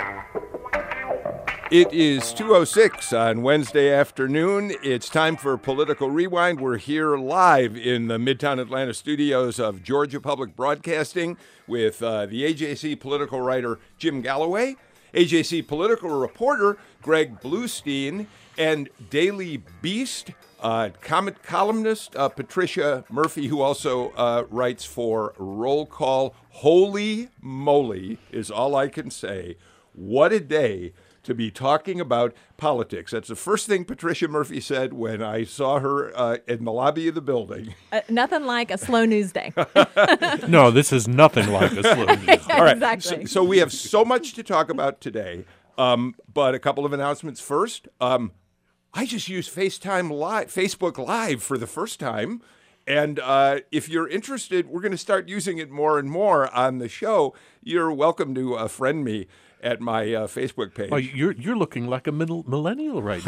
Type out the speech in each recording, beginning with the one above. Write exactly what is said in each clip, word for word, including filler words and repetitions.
It is two oh six on Wednesday afternoon. It's time for Political Rewind. We're here live in the Midtown Atlanta studios of Georgia Public Broadcasting with uh, the A J C political writer Jim Galloway, A J C political reporter Greg Bluestein, and Daily Beast uh, comment columnist uh, Patricia Murphy, who also uh, writes for Roll Call. Holy moly is all I can say. What a day to be talking about politics. That's the first thing Patricia Murphy said when I saw her uh, in the lobby of the building. Uh, nothing like a slow news day. No, this is nothing like a slow news day. All right. Exactly. So, so we have so much to talk about today, um, but a couple of announcements first. Um, I just used FaceTime Live, Facebook Live for the first time. And uh, if you're interested, we're going to start using it more and more on the show. You're welcome to uh, friend me at my uh, Facebook page. Oh, you're you're looking like a middle millennial right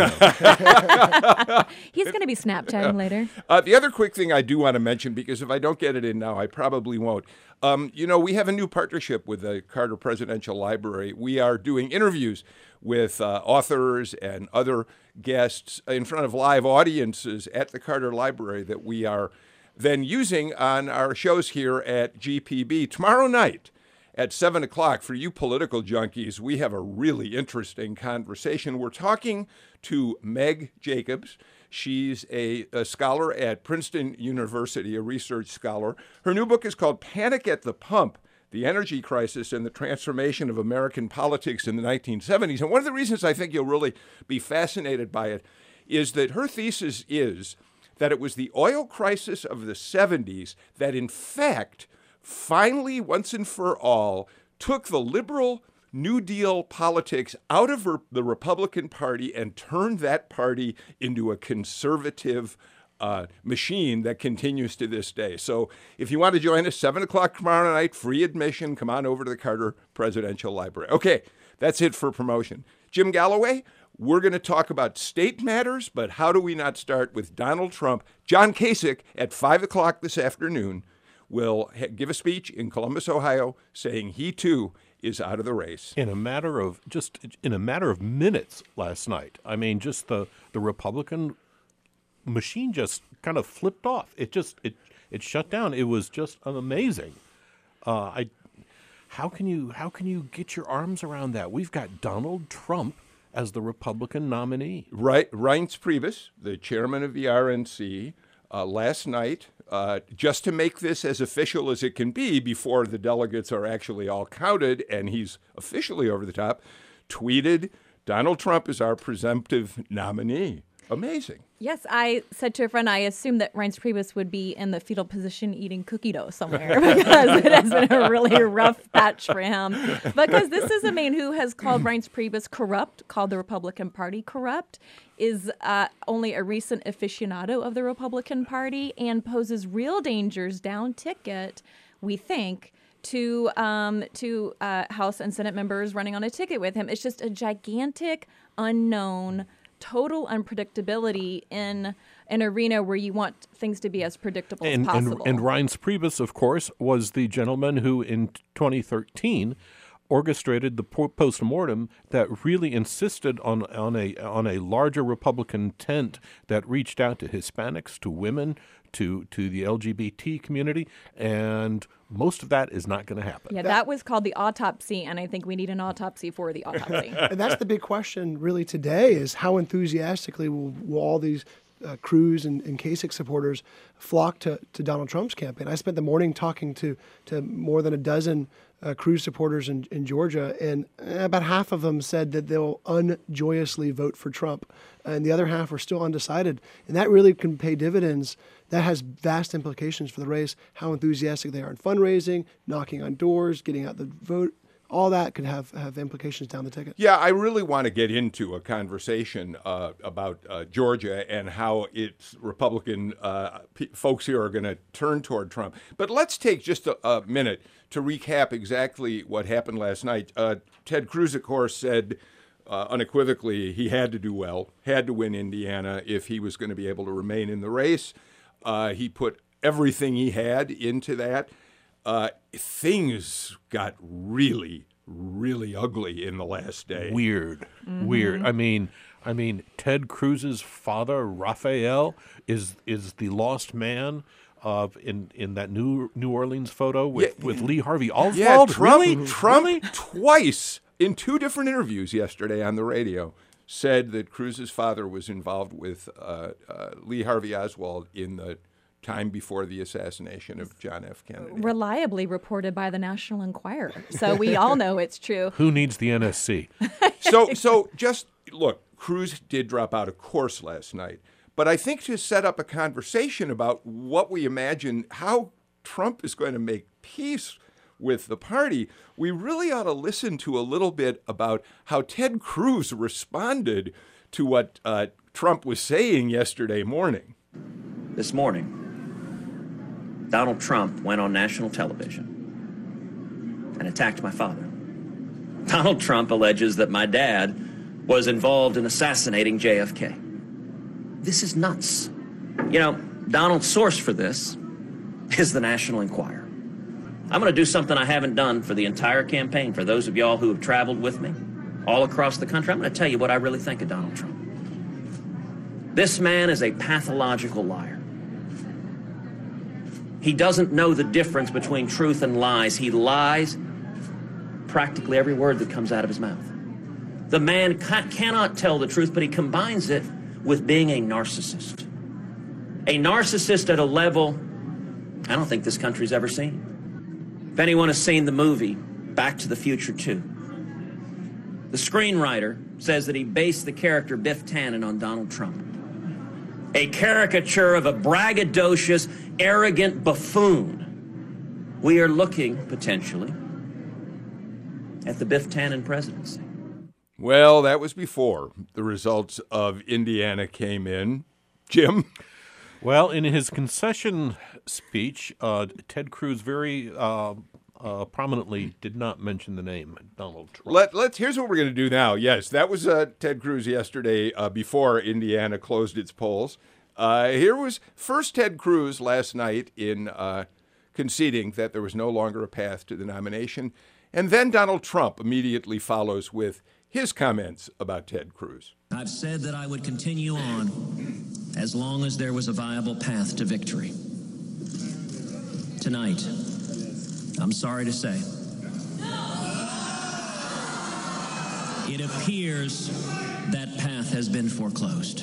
now. He's going to be Snapchatting later. Uh, the other quick thing I do want to mention, because if I don't get it in now, I probably won't. Um, you know, we have a new partnership with the Carter Presidential Library. We are doing interviews with uh, authors and other guests in front of live audiences at the Carter Library that we are then using on our shows here at G P B. Tomorrow night, at seven o'clock, for you political junkies, we have a really interesting conversation. We're talking to Meg Jacobs. She's a, a scholar at Princeton University, a research scholar. Her new book is called Panic at the Pump, The Energy Crisis and the Transformation of American Politics in the nineteen seventies. And one of the reasons I think you'll really be fascinated by it is that her thesis is that it was the oil crisis of the seventies that, in fact, finally, once and for all, took the liberal New Deal politics out of the Republican Party and turned that party into a conservative uh, machine that continues to this day. So if you want to join us, seven o'clock tomorrow night, free admission. Come on over to the Carter Presidential Library. Okay, that's it for promotion. Jim Galloway, we're going to talk about state matters, but how do we not start with Donald Trump? John Kasich at five o'clock this afternoon will ha- give a speech in Columbus, Ohio, saying he too is out of the race. In a matter of just in a matter of minutes last night. I mean, just the, the Republican machine just kind of flipped off. It just it it shut down. It was just amazing. Uh, I how can you how can you get your arms around that? We've got Donald Trump as the Republican nominee. Right, Reince Priebus, the chairman of the R N C, uh, last night. Uh, just to make this as official as it can be before the delegates are actually all counted, and he's officially over the top, tweeted, Donald Trump is our presumptive nominee. Amazing. Yes, I said to a friend, I assumed that Reince Priebus would be in the fetal position eating cookie dough somewhere because it has been a really rough patch for him. Because this is a man who has called Reince Priebus corrupt, called the Republican Party corrupt, is uh, only a recent aficionado of the Republican Party, and poses real dangers down ticket, we think, to um, to uh, House and Senate members running on a ticket with him. It's just a gigantic unknown, total unpredictability in an arena where you want things to be as predictable and, as possible. And, and Reince Priebus, of course, was the gentleman who in twenty thirteen orchestrated the postmortem that really insisted on, on a on a larger Republican tent that reached out to Hispanics, to women, to to the L G B T community, and most of that is not going to happen. Yeah, that was called the autopsy, and I think we need an autopsy for the autopsy. And that's the big question really today is how enthusiastically will, will all these uh, Cruz and, and Kasich supporters flock to, to Donald Trump's campaign. I spent the morning talking to, to more than a dozen uh, Cruz supporters in, in Georgia, and about half of them said that they'll unjoyously vote for Trump, and the other half are still undecided. And that really can pay dividends. That has vast implications for the race, how enthusiastic they are in fundraising, knocking on doors, getting out the vote. All that could have, have implications down the ticket. Yeah, I really want to get into a conversation uh, about uh, Georgia and how its Republican uh, p- folks here are going to turn toward Trump. But let's take just a, a minute to recap exactly what happened last night. Uh, Ted Cruz, of course, said uh, unequivocally he had to do well, had to win Indiana if he was going to be able to remain in the race. Uh, he put everything he had into that. Uh, things got really, really ugly in the last day. Weird, weird. I mean, I mean, Ted Cruz's father, Raphael, is is the lost man of in, in that New New Orleans photo with, Yeah, with Lee Harvey Oswald. Yeah, Trump, really, Trump really? twice in two different interviews yesterday on the radio said that Cruz's father was involved with uh, uh, Lee Harvey Oswald in the time before the assassination of John F. Kennedy. Reliably reported by the National Enquirer. So we all know it's true. Who needs the N S C? So, so just look, Cruz did drop out of course last night. But I think to set up a conversation about what we imagine, how Trump is going to make peace with the party, we really ought to listen to a little bit about how Ted Cruz responded to what uh, Trump was saying yesterday morning. This morning, Donald Trump went on national television and attacked my father. Donald Trump alleges that my dad was involved in assassinating J F K. This is nuts. You know, Donald's source for this is the National Enquirer. I'm going to do something I haven't done for the entire campaign. For those of y'all who have traveled with me all across the country, I'm going to tell you what I really think of Donald Trump. This man is a pathological liar. He doesn't know the difference between truth and lies. He lies practically every word that comes out of his mouth. The man ca- cannot tell the truth, but he combines it with being a narcissist. A narcissist at a level I don't think this country's ever seen. If anyone has seen the movie Back to the Future two, the screenwriter says that he based the character Biff Tannen on Donald Trump. A caricature of a braggadocious, arrogant buffoon. We are looking, potentially, at the Biff Tannen presidency. Well, that was before the results of Indiana came in. Jim? Well, in his concession speech, uh, Ted Cruz very uh, uh, prominently did not mention the name Donald Trump. Let, let's. Here's what we're going to do now. Yes, that was uh, Ted Cruz yesterday uh, before Indiana closed its polls. Uh, here was first Ted Cruz last night in uh, conceding that there was no longer a path to the nomination. And then Donald Trump immediately follows with his comments about Ted Cruz. I've said that I would continue on as long as there was a viable path to victory. Tonight, I'm sorry to say, it appears that path has been foreclosed.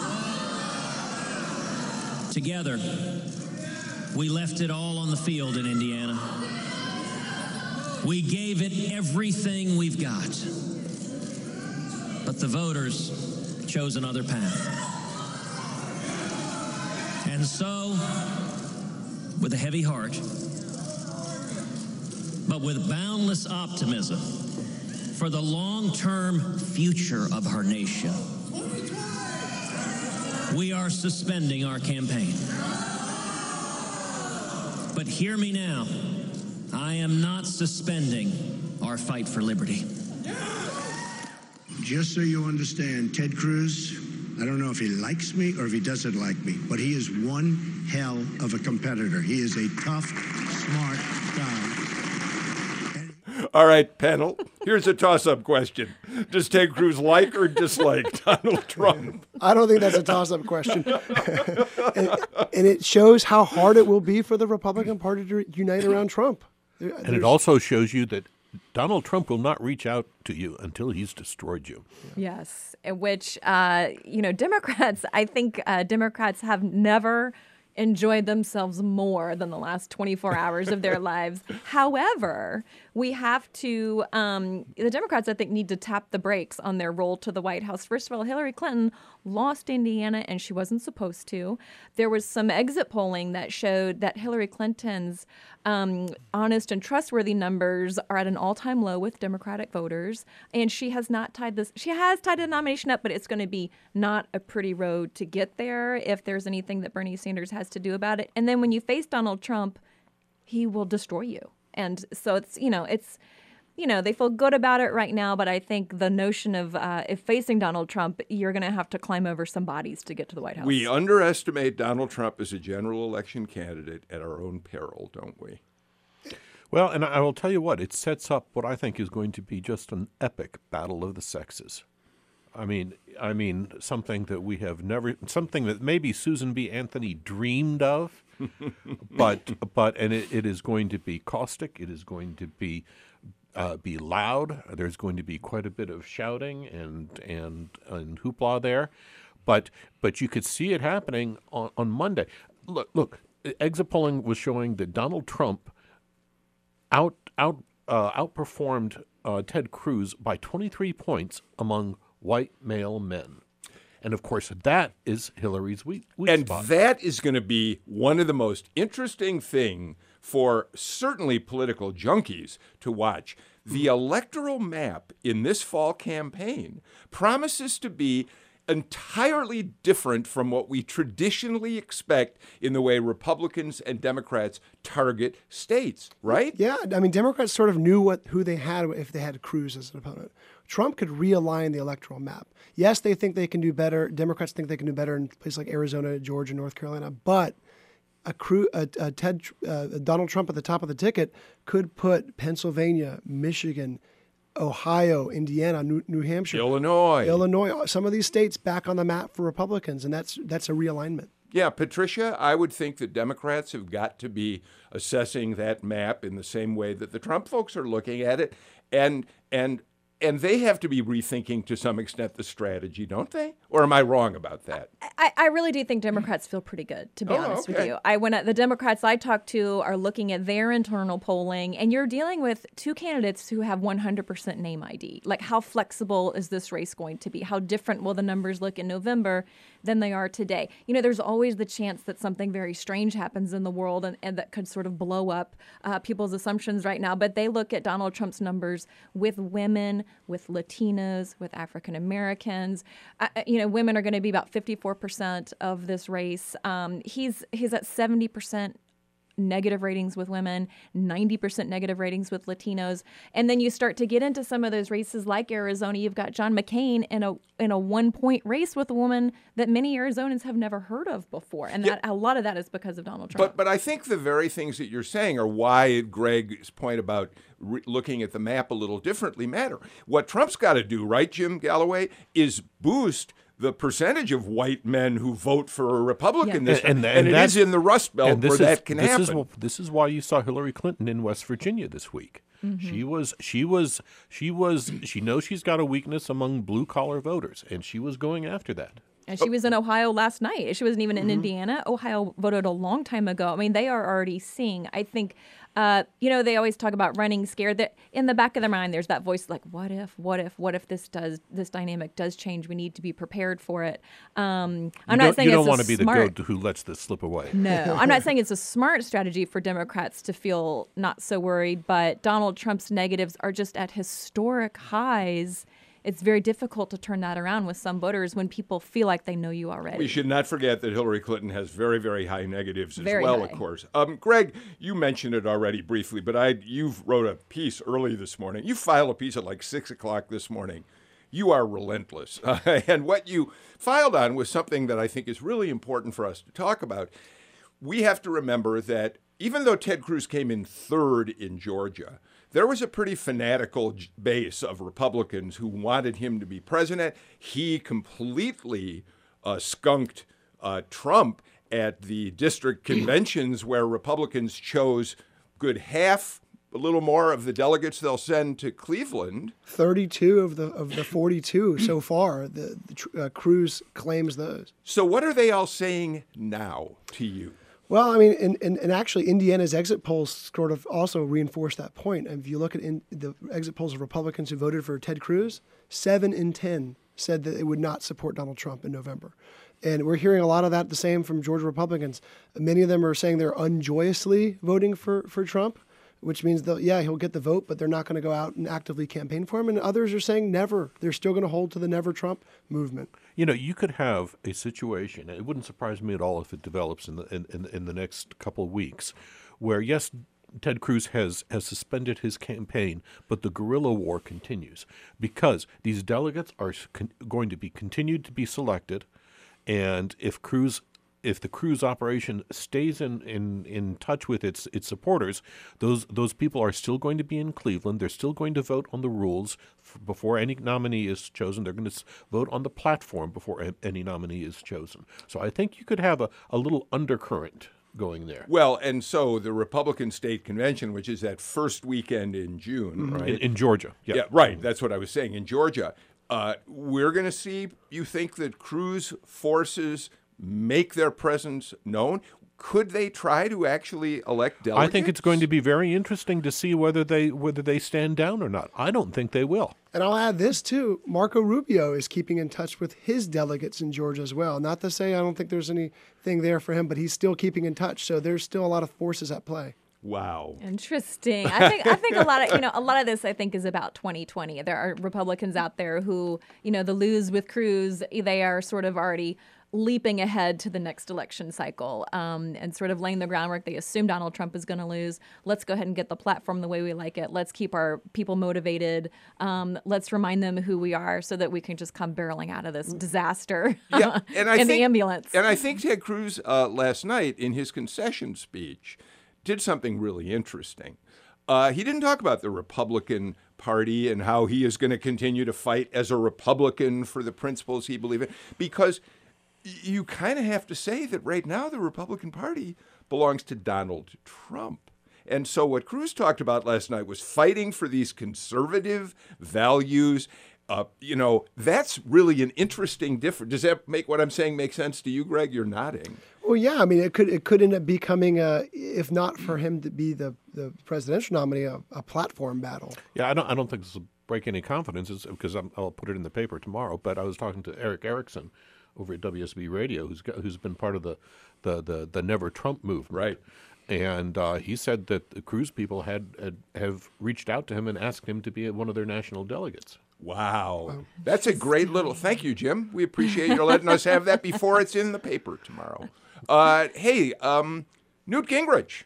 Together, we left it all on the field in Indiana. We gave it everything we've got. But the voters chose another path. And so, with a heavy heart, but with boundless optimism for the long-term future of our nation, we are suspending our campaign. But hear me now, I am not suspending our fight for liberty. Just so you understand, Ted Cruz, I don't know if he likes me or if he doesn't like me, but he is one hell of a competitor. He is a tough, smart guy. All right, panel, here's a toss-up question. Does Ted Cruz like or dislike Donald Trump? I don't think that's a toss-up question. and, and it shows how hard it will be for the Republican Party to unite around Trump. There, and it also shows you that Donald Trump will not reach out to you until he's destroyed you. Yes, which, uh, you know, Democrats, I think uh, Democrats have never enjoyed themselves more than the last twenty-four hours of their lives. However, we have to, um, the Democrats, I think, need to tap the brakes on their roll to the White House. First of all, Hillary Clinton lost Indiana and she wasn't supposed to. There was some exit polling that showed that Hillary Clinton's um, honest and trustworthy numbers are at an all-time low with Democratic voters. And she has not tied this, she has tied the nomination up, but it's going to be not a pretty road to get there if there's anything that Bernie Sanders has to do about it. And then when you face Donald Trump, he will destroy you. And so it's, you know, it's, you know, they feel good about it right now, but I think the notion of uh, if facing Donald Trump, you're going to have to climb over some bodies to get to the White House. We underestimate Donald Trump as a general election candidate at our own peril, don't we? Well, and I will tell you what, it sets up what I think is going to be just an epic battle of the sexes. I mean, I mean something that we have never, something that maybe Susan B. Anthony dreamed of, but but and it, it is going to be caustic. It is going to be uh, be loud. There's going to be quite a bit of shouting and and and hoopla there, but but you could see it happening on, on Monday. Look, look, exit polling was showing that Donald Trump out out uh, outperformed uh, Ted Cruz by twenty-three points among white male men. And, of course, that is Hillary's weak, weak and spot. that is going to be one of the most interesting thing for certainly political junkies to watch. The electoral map in this fall campaign promises to be entirely different from what we traditionally expect in the way Republicans and Democrats target states, right? Yeah, I mean, Democrats sort of knew what who they had if they had Cruz as an opponent. Trump could realign the electoral map. Yes, they think they can do better. Democrats think they can do better in places like Arizona, Georgia, North Carolina. But a, Cruz, a, a Ted, uh, Donald Trump at the top of the ticket could put Pennsylvania, Michigan, Ohio, Indiana, New, New Hampshire, Illinois, Illinois, some of these states back on the map for Republicans, and that's that's a realignment. Yeah, Patricia, I would think that Democrats have got to be assessing that map in the same way that the Trump folks are looking at it, and and and they have to be rethinking to some extent the strategy, don't they? Or am I wrong about that? I, I really do think Democrats feel pretty good, to be Oh, honest okay. with you. I when the Democrats I talk to are looking at their internal polling, and you're dealing with two candidates who have one hundred percent name I D. Like, how flexible is this race going to be? How different will the numbers look in November than they are today? You know, there's always the chance that something very strange happens in the world and, and that could sort of blow up uh, people's assumptions right now. But they look at Donald Trump's numbers with women, with Latinas, with African Americans. Uh, you know, women are going to be about fifty-four percent of this race. Um, he's he's at seventy percent negative ratings with women, ninety percent negative ratings with Latinos. And then you start to get into some of those races like Arizona. You've got John McCain in a in a one-point race with a woman that many Arizonans have never heard of before. And that, a lot of that is because of Donald Trump. But but I think the very things that you're saying are why Greg's point about re- looking at the map a little differently matter. What Trump's got to do, right, Jim Galloway, is boost the percentage of white men who vote for a Republican Yeah. this time. And- And, and it that- is in the Rust Belt And this where is, that can this happen. Is, wh- this is why you saw Hillary Clinton in West Virginia this week. She was, she was, she was, she knows she's got a weakness among blue collar voters, and she was going after that. And she was in Ohio last night. She wasn't even in Indiana. Ohio voted a long time ago. I mean, they are already seeing. I think, uh, you know, they always talk about running scared. That in the back of their mind, there's that voice like, "What if? What if? What if this does? This dynamic does change? We need to be prepared for it." Um, I'm you not saying you it's don't a want to be smart. the goat who lets this slip away. No, I'm not saying it's a smart strategy for Democrats to feel not so worried, but Donald Trump's negatives are just at historic highs. It's very difficult to turn that around with some voters when people feel like they know you already. We should not forget that Hillary Clinton has very, very high negatives as Very well, high. of course. Um, Greg, you mentioned it already briefly, but I you've wrote a piece early this morning. You filed a piece at like six o'clock this morning. You are relentless. Uh, and what you filed on was something that I think is really important for us to talk about. We have to remember that even though Ted Cruz came in third in Georgia, there was a pretty fanatical j- base of Republicans who wanted him to be president. He completely uh, skunked uh, Trump at the district conventions where Republicans chose good half, a little more of the delegates they'll send to Cleveland. thirty-two of the of the forty-two so far. The, the tr- uh, Cruz claims those. So what are they all saying now to you? Well, I mean, and, and, and actually, Indiana's exit polls sort of also reinforce that point. If you look at in, the exit polls of Republicans who voted for Ted Cruz, seven in ten said that they would not support Donald Trump in November. And we're hearing a lot of that, the same from Georgia Republicans. Many of them are saying they're unjoyously voting for, for Trump, which means that, yeah, he'll get the vote, but they're not going to go out and actively campaign for him. And others are saying never. They're still going to hold to the never Trump movement. You know, you could have a situation, and it wouldn't surprise me at all if it develops in the in, in, in the next couple of weeks, where, yes, Ted Cruz has, has suspended his campaign, but the guerrilla war continues because these delegates are con- going to be continued to be selected, and if Cruz if the Cruz operation stays in, in, in touch with its its supporters, those those people are still going to be in Cleveland. They're still going to vote on the rules f- before any nominee is chosen. They're going to s- vote on the platform before a- any nominee is chosen. So I think you could have a, a little undercurrent going there. Well, and so the Republican State Convention, which is that first weekend in June, right? In, in Georgia. Yeah. Yeah, right. That's what I was saying. In Georgia, uh, we're going to see, you think that Cruz forces make their presence known? Could they try to actually elect delegates? I think it's going to be very interesting to see whether they whether they stand down or not. I don't think they will. And I'll add this too. Marco Rubio is keeping in touch with his delegates in Georgia as well. Not to say I don't think there's anything there for him, but he's still keeping in touch. So there's still a lot of forces at play. Wow. Interesting. I think I think a lot of you know a lot of this I think is about twenty twenty. There are Republicans out there who you know the lose with Cruz. They are sort of already leaping ahead to the next election cycle um, and sort of laying the groundwork. They assume Donald Trump is going to lose. Let's go ahead and get the platform the way we like it. Let's keep our people motivated. Um, let's remind them who we are so that we can just come barreling out of this disaster Yeah, and I in think, the ambulance. And I think Ted Cruz uh, last night in his concession speech did something really interesting. Uh, he didn't talk about the Republican Party and how he is going to continue to fight as a Republican for the principles he believes in, because you kind of have to say that right now the Republican Party belongs to Donald Trump. And so what Cruz talked about last night was fighting for these conservative values. Uh, you know, that's really an interesting difference. Does that make what I'm saying make sense to you, Greg? You're nodding. Well, yeah. I mean, it could it could end up becoming, a, if not for him to be the, the presidential nominee, a, a platform battle. Yeah, I don't. I don't think this will break any confidence it's, because I'm, I'll put it in the paper tomorrow. But I was talking to Eric Erickson over at W S B Radio, who's got, who's been part of the the the, the Never Trump movement, Right. And uh, he said that the Cruz people had, had have reached out to him and asked him to be one of their national delegates. Wow. That's a great little, thank you, Jim. We appreciate you letting us have that before it's in the paper tomorrow. Uh, hey, um, Newt Gingrich.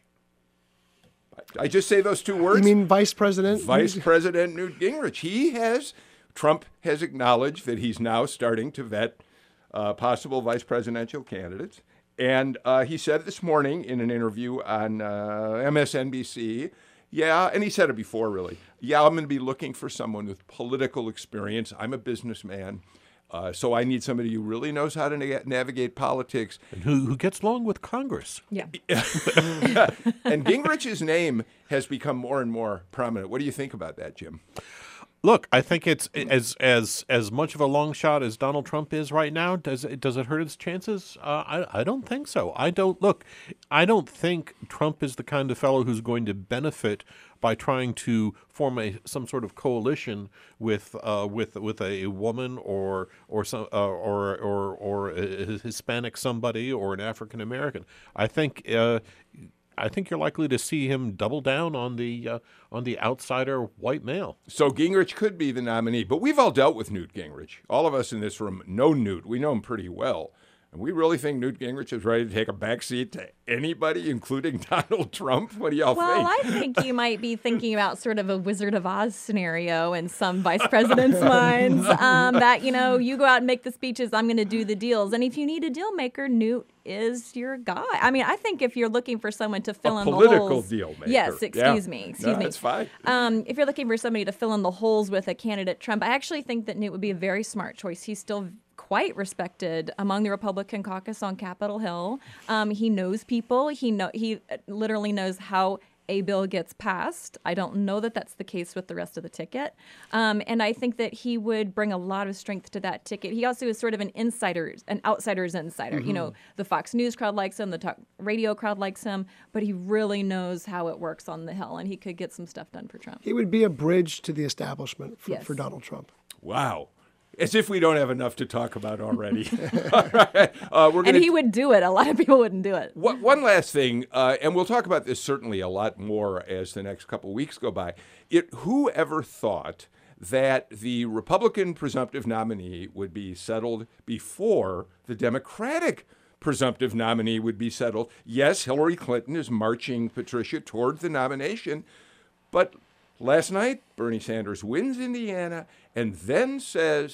I just say those two words. You mean Vice President? Vice President Newt Gingrich. He has, Trump has acknowledged that he's now starting to vet uh, possible vice presidential candidates. And uh, he said this morning in an interview on uh, M S N B C, yeah, and he said it before, really. Yeah, I'm going to be looking for someone with political experience. I'm a businessman, uh, so I need somebody who really knows how to na- navigate politics. And who, who gets along with Congress. Yeah. And Gingrich's name has become more and more prominent. What do you think about that, Jim? Look, I think it's as as as much of a long shot as Donald Trump is right now. Does it does it hurt his chances? Uh, I I don't think so. I don't look. I don't think Trump is the kind of fellow who's going to benefit by trying to form a some sort of coalition with uh, with with a woman or or some uh, or or or a Hispanic somebody or an African American. I think. Uh, I think you're likely to see him double down on the uh, on the outsider white male. So Gingrich could be the nominee, but we've all dealt with Newt Gingrich. All of us in this room know Newt. We know him pretty well. And we really think Newt Gingrich is ready to take a backseat to anybody, including Donald Trump? What do y'all Well, think? I think you might be thinking about sort of a Wizard of Oz scenario in some vice presidents' minds. Um, that, you know, you go out and make the speeches, I'm going to do the deals. And if you need a deal maker, Newt is your guy. I mean, I think if you're looking for someone to fill A in the political holes. deal maker. Yes, excuse Yeah. me. Excuse No, me. that's fine. Um, if you're looking for somebody to fill in the holes with a candidate Trump, I actually think that Newt would be a very smart choice. He's still quite respected among the Republican caucus on Capitol Hill. Um, he knows people. He know he literally knows how a bill gets passed. I don't know that that's the case with the rest of the ticket. Um, and I think that he would bring a lot of strength to that ticket. He also is sort of an insider, an outsider's insider. Mm-hmm. You know, the Fox News crowd likes him, the talk radio crowd likes him, but he really knows how it works on the Hill, and he could get some stuff done for Trump. He would be a bridge to the establishment for, Yes. for Donald Trump. Wow. As if we don't have enough to talk about already. All right. Uh, we're And gonna he would do it. A lot of people wouldn't do it. One one last thing, uh, and we'll talk about this certainly a lot more as the next couple weeks go by. It, who ever thought that the Republican presumptive nominee would be settled before the Democratic presumptive nominee would be settled? Yes, Hillary Clinton is marching Patricia toward the nomination, but last night, Bernie Sanders wins Indiana and then says,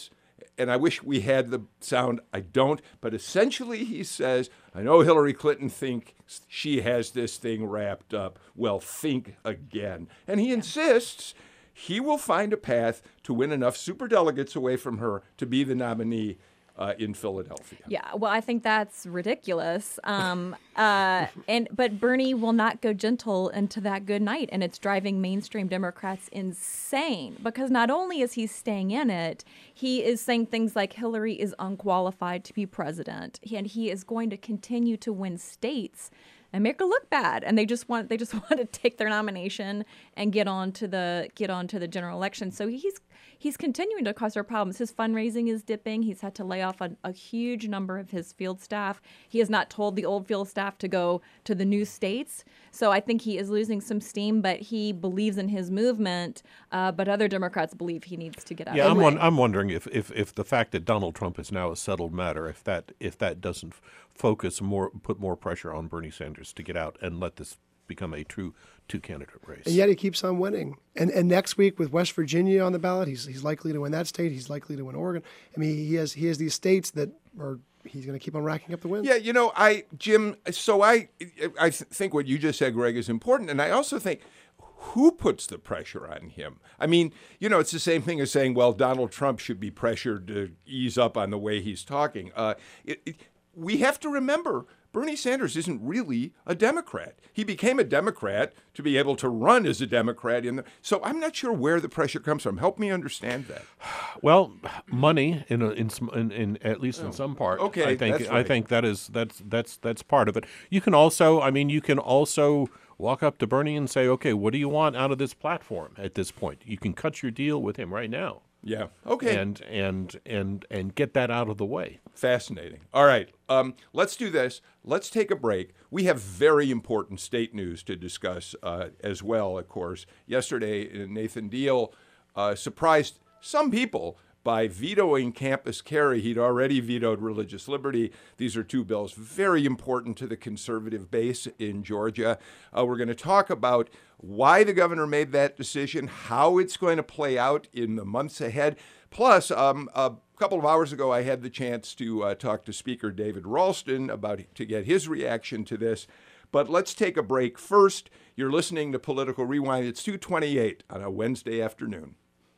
and I wish we had the sound. I don't. But essentially, he says, I know Hillary Clinton thinks she has this thing wrapped up. Well, think again. And he insists he will find a path to win enough superdelegates away from her to be the nominee uh, in Philadelphia. Yeah, well, I think that's ridiculous. Um, uh, and but Bernie will not go gentle into that good night, and it's driving mainstream Democrats insane because not only is he staying in it, he is saying things like Hillary is unqualified to be president, and he is going to continue to win states and make her look bad. And they just want they just want to take their nomination and get on to the get on to the general election. So he's he's continuing to cause her problems. His fundraising is dipping. He's had to lay off a, a huge number of his field staff. He has not told the old field staff to go to the new states. So I think he is losing some steam, but he believes in his movement. Uh, but other Democrats believe he needs to get out Yeah, of I'm the won- way. I'm wondering if, if, if the fact that Donald Trump is now a settled matter, if that if that doesn't focus more, put more pressure on Bernie Sanders to get out and let this become a true two-candidate race. And yet he keeps on winning. And and next week with West Virginia on the ballot, he's he's likely to win that state. He's likely to win Oregon. I mean, he has he has these states that are he's going to keep on racking up the wins. Yeah, you know, I Jim. So I I th- think what you just said, Greg, is important, and I also think who puts the pressure on him? I mean, you know, it's the same thing as saying, well, Donald Trump should be pressured to ease up on the way he's talking. Uh, it, it, we have to remember Bernie Sanders isn't really a Democrat. He became a Democrat to be able to run as a Democrat. In the, so I'm not sure where the pressure comes from. Help me understand that. Well, money in a, in, some, in in at least in some part. Okay, I think that's I right. think that is that's that's that's part of it. You can also, I mean, you can also walk up to Bernie and say, okay, what do you want out of this platform at this point? You can cut your deal with him right now. Yeah. Okay. And and and and get that out of the way. Fascinating. All right. Um, let's do this. Let's take a break. We have very important state news to discuss uh, as well, of course. Yesterday, Nathan Deal uh, surprised some people by vetoing campus carry. He'd already vetoed religious liberty. These are two bills very important to the conservative base in Georgia. Uh, we're going to talk about why the governor made that decision, how it's going to play out in the months ahead. Plus, um, a couple of hours ago, I had the chance to uh, talk to Speaker David Ralston about to get his reaction to this. But let's take a break first. You're listening to Political Rewind. It's two twenty-eight on a Wednesday afternoon.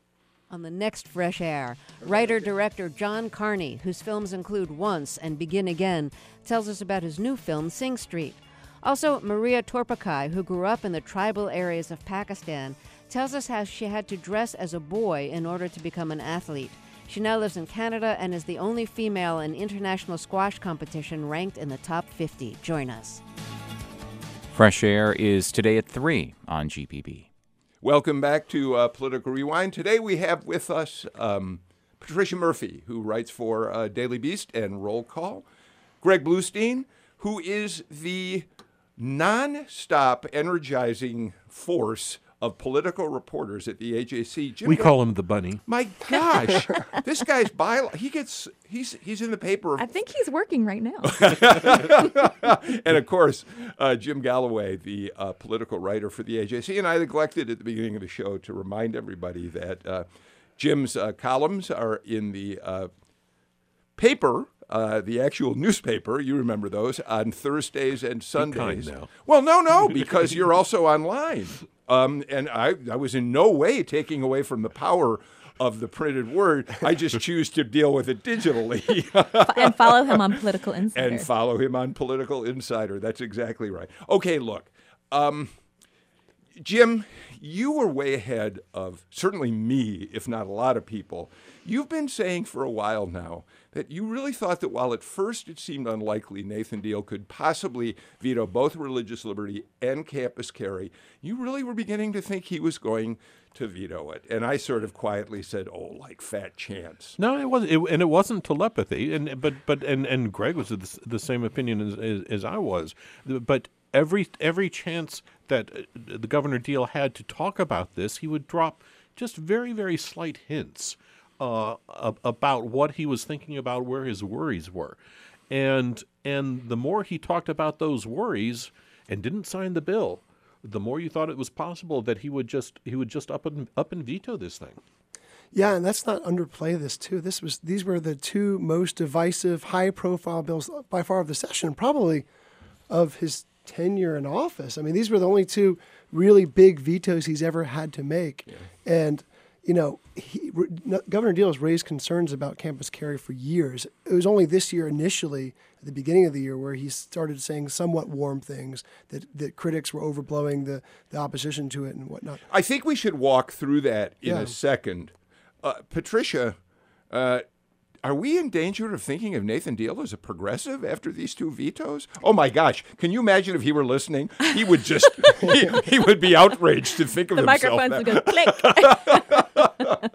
On the next Fresh Air, writer-director John Carney, whose films include Once and Begin Again, tells us about his new film, Sing Street. Also, Maria Torpakai, who grew up in the tribal areas of Pakistan, tells us how she had to dress as a boy in order to become an athlete. She now lives in Canada and is the only female in international squash competition ranked in the top fifty. Join us. Fresh Air is today at three on G P B. Welcome back to uh, Political Rewind. Today we have with us um, Patricia Murphy, who writes for uh, Daily Beast and Roll Call, Greg Bluestein, who is the non-stop energizing force of political reporters at the A J C. Jim We Gray- call him the Bunny. My gosh, this guy's by he gets he's he's in the paper. I think he's working right now. And of course, uh, Jim Galloway, the uh, political writer for the A J C. And I neglected at the beginning of the show to remind everybody that uh, Jim's uh, columns are in the uh, paper, uh, the actual newspaper. You remember those on Thursdays and Sundays. now. Well, no, no, because you're also online. Um, and I, I was in no way taking away from the power of the printed word. I just choose to deal with it digitally. And follow him on Political Insider. And follow him on Political Insider. That's exactly right. Okay, look. Um, Jim, you were way ahead of certainly me, if not a lot of people. You've been saying for a while now that you really thought that while at first it seemed unlikely Nathan Deal could possibly veto both religious liberty and campus carry, you really were beginning to think he was going to veto it. And I sort of quietly said, oh, like fat chance. No, it wasn't, it, and it wasn't telepathy. And but but and, and Greg was the, the same opinion as, as as I was. But every every chance that the Governor Deal had to talk about this, he would drop just very very slight hints uh, about what he was thinking about, where his worries were, and and the more he talked about those worries and didn't sign the bill, the more you thought it was possible that he would just he would just up and up and veto this thing. Yeah, and let's not underplay this too. This was these were the two most divisive, high-profile bills by far of the session, probably of his tenure in office. I mean, these were the only two really big vetoes he's ever had to make. Yeah. And you know, he, Governor Deal has raised concerns about campus carry for years. It was only this year initially, at the beginning of the year, where he started saying somewhat warm things, that, that critics were overblowing the, the opposition to it and whatnot. I think we should walk through that in Yeah. a second. Uh, Patricia, uh, are we in danger of thinking of Nathan Deal as a progressive after these two vetoes? Oh my gosh! Can you imagine if he were listening? He would just he, he would be outraged to think of The himself. microphones that- would go click.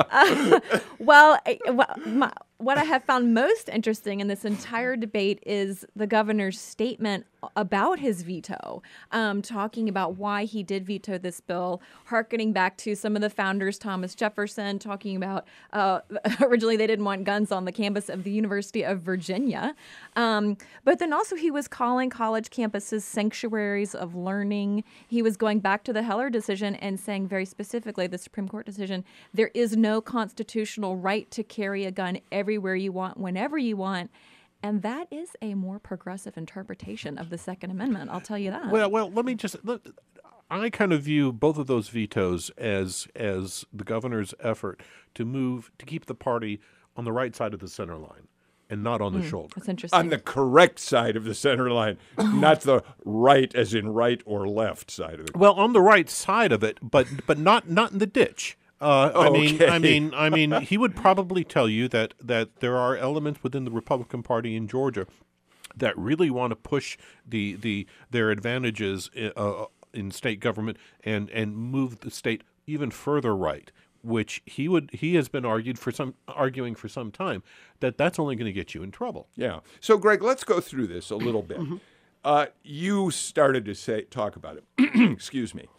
uh, well, I- well my, what I have found most interesting in this entire debate is the governor's statement about his veto, um, talking about why he did veto this bill, hearkening back to some of the founders, Thomas Jefferson, talking about uh, originally they didn't want guns on the campus of the University of Virginia. Um, but then also he was calling college campuses sanctuaries of learning. He was going back to the Heller decision and saying very specifically, the Supreme Court decision, there is no constitutional right to carry a gun everywhere you want, whenever you want. And that is a more progressive interpretation of the Second Amendment. I'll tell you that. Well, well, let me just. Let, I kind of view both of those vetoes as as the governor's effort to move to keep the party on the right side of the center line and not on the shoulder. That's interesting. On the correct side of the center line, not the right as in right or left side of it. Well, on the right side of it, but but not not in the ditch. Uh, I mean, Okay. I mean, I mean, he would probably tell you that that there are elements within the Republican Party in Georgia that really want to push the the their advantages uh, in state government and and move the state even further right, which he would he has been argued for some arguing for some time that that's only going to get you in trouble. Yeah. So, Greg, let's go through this a little bit. Uh, you started to say talk about it. Excuse me.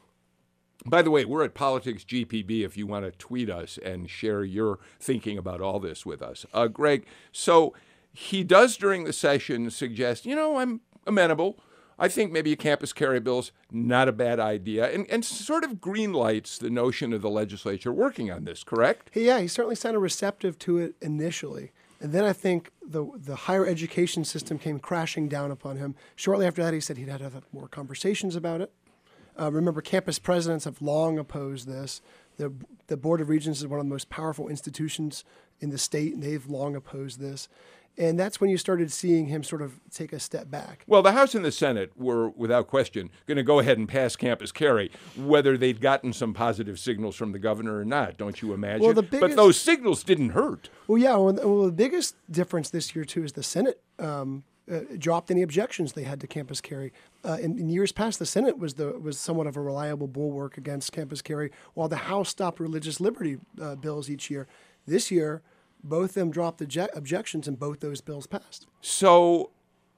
By the way, we're at Politics G P B if you want to tweet us and share your thinking about all this with us. Uh, Greg, so he does during the session suggest, you know, I'm amenable. I think maybe a campus carry bill's not a bad idea, and, and sort of green lights the notion of the legislature working on this, correct? Yeah, he certainly sounded receptive to it initially. And then I think the the higher education system came crashing down upon him. Shortly after that, he said he'd had to have more conversations about it. Uh, remember, campus presidents have long opposed this. The, the Board of Regents is one of the most powerful institutions in the state, and they've long opposed this. And that's when you started seeing him sort of take a step back. Well, the House and the Senate were, without question, going to go ahead and pass campus carry, whether they'd gotten some positive signals from the governor or not, don't you imagine? Well, the but biggest- those signals didn't hurt. Well, yeah. Well, well, the biggest difference this year, too, is the Senate um, uh, dropped any objections they had to campus carry. Uh, in, in years past, the Senate was the was somewhat of a reliable bulwark against campus carry, while the House stopped religious liberty uh, bills each year. This year, both of them dropped obje- objections, and both those bills passed. So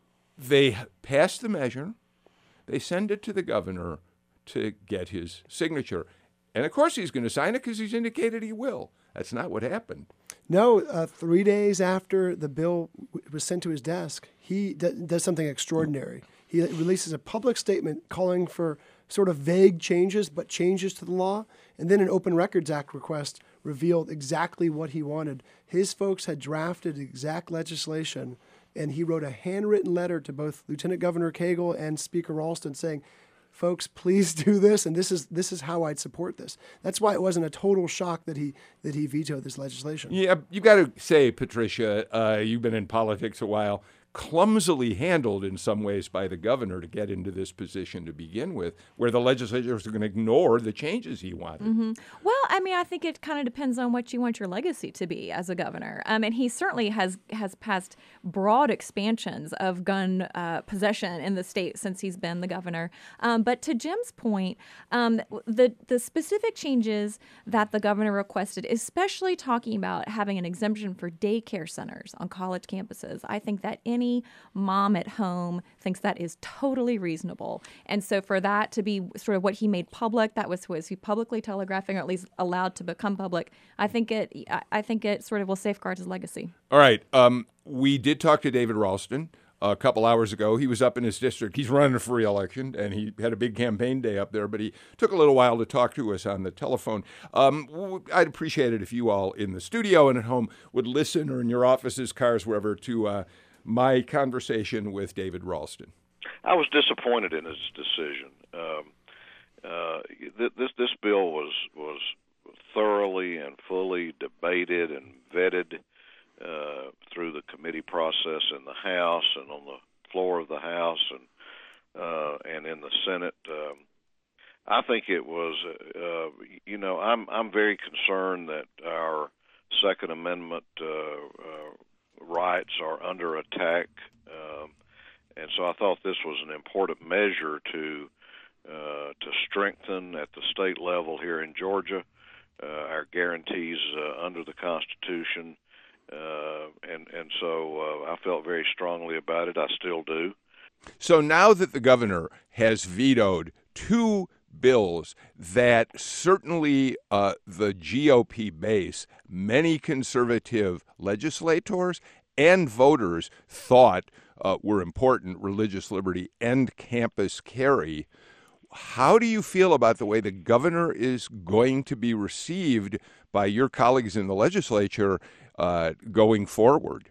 they pass the measure, they send it to the governor to get his signature. And of course he's going to sign it because he's indicated he will. That's not what happened. No, uh, three days after the bill w- was sent to his desk, he d- does something extraordinary. He releases a public statement calling for sort of vague changes, but changes to the law. And then an Open Records Act request revealed exactly what he wanted. His folks had drafted exact legislation, and he wrote a handwritten letter to both Lieutenant Governor Cagle and Speaker Ralston saying, folks, please do this, and this is this is how I'd support this. That's why it wasn't a total shock that he that he vetoed this legislation. Yeah, you got to say, Patricia, uh, you've been in politics a while, clumsily handled in some ways by the governor to get into this position to begin with, where the legislature is going to ignore the changes he wanted. Mm-hmm. Well, I mean, I think it kind of depends on what you want your legacy to be as a governor. Um, and he certainly has has passed broad expansions of gun uh, possession in the state since he's been the governor. Um, but to Jim's point, um, the the specific changes that the governor requested, especially talking about having an exemption for daycare centers on college campuses, I think that any mom at home thinks that is totally reasonable. And so for that to be sort of what he made public, that was was he publicly telegraphing, or at least allowed to become public. I think it I- I think it sort of will safeguard his legacy. All right. Um, we did talk to David Ralston. a couple hours ago. He was up in his district. He's running for re-election, and he had a big campaign day up there, but he took a little while to talk to us on the telephone. Um, I'd appreciate it if you all in the studio and at home would listen, or in your offices, cars, wherever, to uh, my conversation with David Ralston. I was disappointed in his decision. Um, uh, th- this this bill was was thoroughly and fully debated and vetted uh, through the committee process in the House and on the floor of the House and uh, and in the Senate. Um, I think it was, uh, you know, I'm I'm very concerned that our Second Amendment uh, uh, rights are under attack. Um, And so I thought this was an important measure to uh, to strengthen at the state level here in Georgia uh, our guarantees uh, under the Constitution, uh, and and so uh, I felt very strongly about it. I still do. So now that the governor has vetoed two bills that certainly uh, the G O P base, many conservative legislators and voters thought Uh, were important, religious liberty and campus carry. How do you feel about the way the governor is going to be received by your colleagues in the legislature uh, going forward?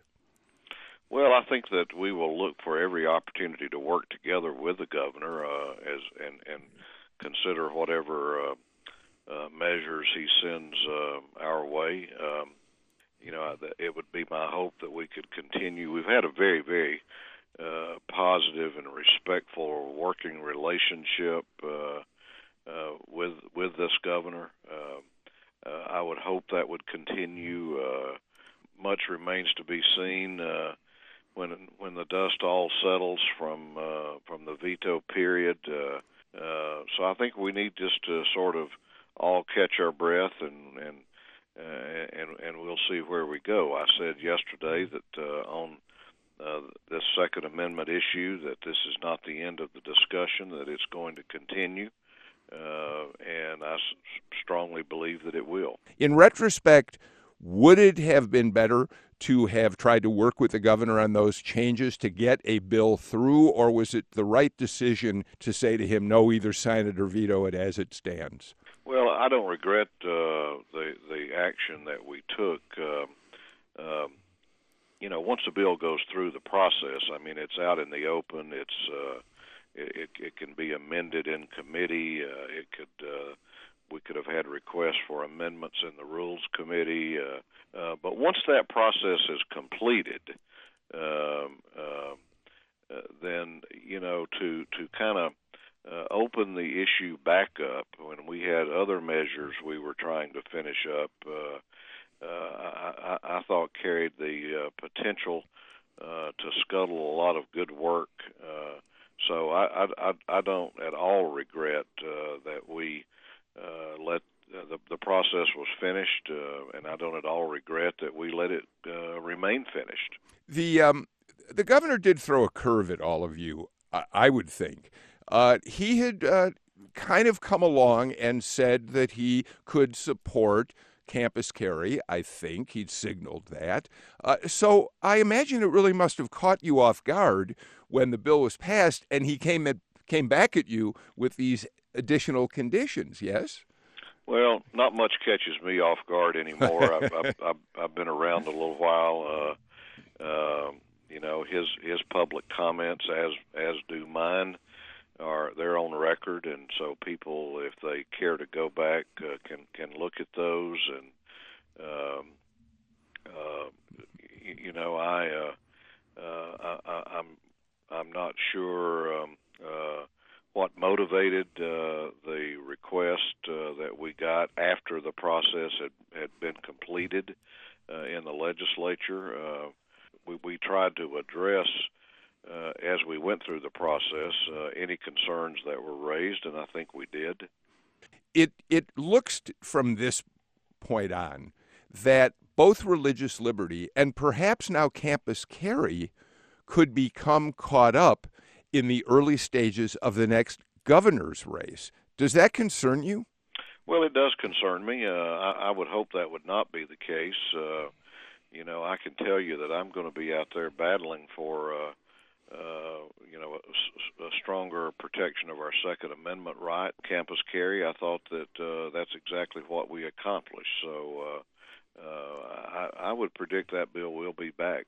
Well, I think that we will look for every opportunity to work together with the governor uh, as and, and consider whatever uh, uh, measures he sends uh, our way. Um, You know, it would be my hope that we could continue. We've had a very, very uh, positive and respectful working relationship uh, uh, with with this governor. Uh, uh, I would hope that would continue. Uh, much remains to be seen uh, when when the dust all settles from uh, from the veto period. Uh, uh, so I think we need just to sort of all catch our breath and and. Uh, and and we'll see where we go. I said yesterday that uh, on uh, this Second Amendment issue that this is not the end of the discussion, that it's going to continue, uh, and I s- strongly believe that it will. In retrospect, would it have been better to have tried to work with the governor on those changes to get a bill through, or was it the right decision to say to him, no, either sign it or veto it as it stands? Well, I don't regret uh, the the action that we took. Uh, um, you know, once the bill goes through the process, I mean, it's out in the open. It's uh, it, it can be amended in committee. Uh, it could uh, we could have had requests for amendments in the Rules Committee. Uh, uh, but once that process is completed, um, uh, uh, then you know to to kind of Uh, open the issue back up when we had other measures we were trying to finish up, uh, uh, I, I thought carried the uh, potential uh, to scuttle a lot of good work. Uh, so I, I, I don't at all regret uh, that we uh, let uh, the, the process was finished, uh, and I don't at all regret that we let it uh, remain finished. The, um, the governor did throw a curve at all of you, I, I would think. Uh, he had uh, kind of come along and said that he could support campus carry. I think he'd signaled that. Uh, so I imagine it really must have caught you off guard when the bill was passed and he came at, came back at you with these additional conditions, yes? Well, not much catches me off guard anymore. I've, I've, I've, I've been around a little while. Uh, uh, you know, his his public comments, as as do mine, are they're on record, and so people, if they care to go back, uh, can can look at those. And um, uh, you, you know, I, uh, uh, I I'm I'm not sure um, uh, what motivated uh, the request uh, that we got after the process had had been completed uh, in the legislature. Uh, we we tried to address. Uh, as we went through the process, uh, any concerns that were raised, and I think we did. It it looks t- from this point on that both religious liberty and perhaps now campus carry could become caught up in the early stages of the next governor's race. Does that concern you? Well, it does concern me. Uh, I, I would hope that would not be the case. Uh, you know, I can tell you that I'm going to be out there battling for uh, uh, you know, a, a stronger protection of our Second Amendment right, campus carry. I thought that uh, that's exactly what we accomplished. So uh, uh, I, I would predict that bill will be back.